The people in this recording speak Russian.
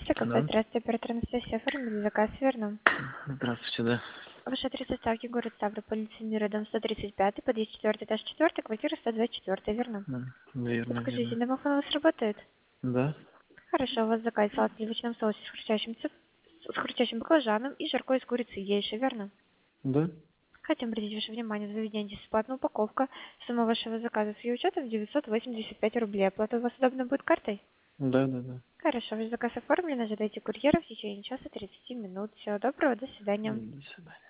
Такси, кафе, Да. здравствуйте, оператор Анастасия, оформили заказ, верно? Здравствуйте, да. Ваш адрес доставки город Ставрополь, улица Мира, дом 135, подъезд 4, этаж 4, квартира 124, верно? Верно, Подскажите, верно. домофон у вас работает? Да. Хорошо, у вас заказ салат в сливочном соусе с хрустящим баклажаном и жаркой из курицы и гейши, верно? Да. Хотим обратить ваше внимание, заведение бесплатная упаковка. Сумма вашего заказа с ее учетом 985 рублей. Оплата у вас удобно будет картой? Да, да, да. Хорошо, ваш заказ оформлен, ожидайте курьера в течение часа 30 минут. Всего доброго, до свидания. До свидания.